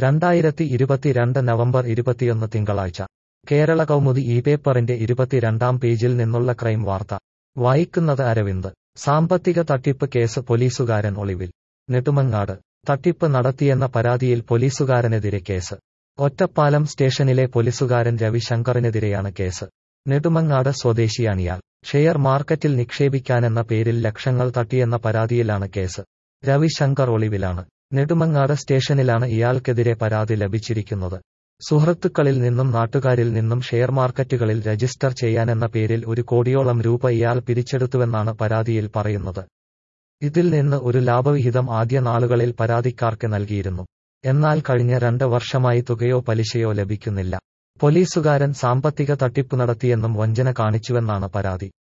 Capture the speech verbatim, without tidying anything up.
രണ്ടായിരത്തി ഇരുപത്തിരണ്ട് നവംബർ ഇരുപത്തിയൊന്ന് തിങ്കളാഴ്ച കേരള കൗമുദി ഈ പേപ്പറിന്റെ ഇരുപത്തിരണ്ടാം പേജിൽ നിന്നുള്ള ക്രൈം വാർത്ത വായിക്കുന്നത് അരവിന്ദ്. സാമ്പത്തിക തട്ടിപ്പ് കേസ് പോലീസുകാരൻ ഒളിവിൽ. നെടുമങ്ങാട് തട്ടിപ്പ് നടത്തിയെന്ന പരാതിയിൽ പോലീസുകാരനെതിരെ കേസ്. ഒറ്റപ്പാലം സ്റ്റേഷനിലെ പോലീസുകാരൻ രവിശങ്കറിനെതിരെയാണ് കേസ്. നെടുമങ്ങാട് സ്വദേശിയാണിയാൾ. ഷെയർ മാർക്കറ്റിൽ നിക്ഷേപിക്കാനെന്ന പേരിൽ ലക്ഷങ്ങൾ തട്ടിയെന്ന പരാതിയിലാണ് കേസ്. രവിശങ്കർ ഒളിവിലാണ്. നെടുമങ്ങാട് സ്റ്റേഷനിലാണ് ഇയാൾക്കെതിരെ പരാതി ലഭിച്ചിരിക്കുന്നത്. സുഹൃത്തുക്കളിൽ നിന്നും നാട്ടുകാരിൽ നിന്നും ഷെയർ മാർക്കറ്റുകളിൽ രജിസ്റ്റർ ചെയ്യാനെന്ന പേരിൽ ഒരു കോടിയോളം രൂപ ഇയാൾ പിരിച്ചെടുത്തുവെന്നാണ് പരാതിയിൽ പറയുന്നത്. ഇതിൽ നിന്ന് ഒരു ലാഭവിഹിതം ആദ്യ നാളുകളിൽ പരാതിക്കാർക്ക് നൽകിയിരുന്നു. എന്നാൽ കഴിഞ്ഞ രണ്ട് വർഷമായി തുകയോ പലിശയോ ലഭിക്കുന്നില്ല. പോലീസുകാരൻ സാമ്പത്തിക തട്ടിപ്പ് നടത്തിയെന്നും വഞ്ചന കാണിച്ചുവെന്നാണ് പരാതി.